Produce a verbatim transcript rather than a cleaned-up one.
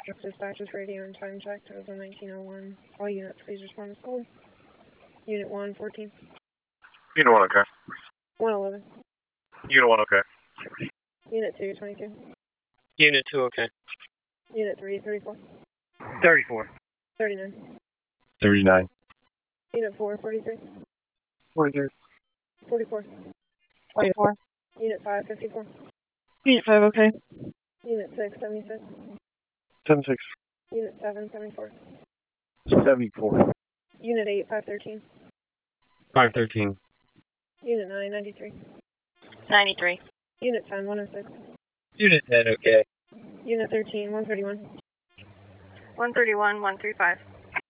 Dispatches radio and time check. That was on nineteen oh one. All units, please respond as called. Unit one, fourteen. Unit one, okay. one eleven. Unit one, okay. Unit two, twenty-two. Unit two, okay. Unit three, thirty-four. thirty-four. thirty-nine. thirty-nine. Unit four, forty-three. forty-three. forty-four. twenty-four. Unit five, fifty-four. Unit five, okay. Unit six, seventy-six. seventy-six. Unit seven, seventy-four. seventy-four. Unit eight, five thirteen. five thirteen. Unit nine, ninety-three. ninety-three. Unit ten, one oh six. Unit ten, okay. Unit thirteen, one thirty-one. one thirty-one, one thirty-five.